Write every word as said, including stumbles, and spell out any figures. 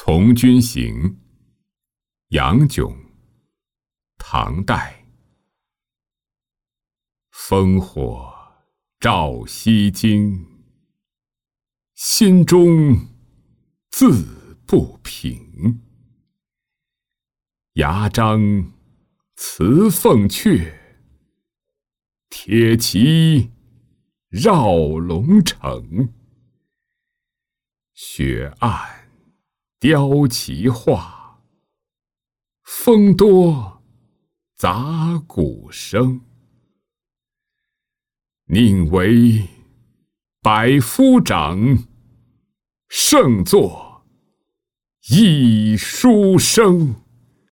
从军行，杨炯，唐代。烽火照西京，心中自不平。牙璋辞凤阙，铁骑绕龙城。雪暗雕旗画，风多杂鼓声。宁为百夫长，胜作一书生。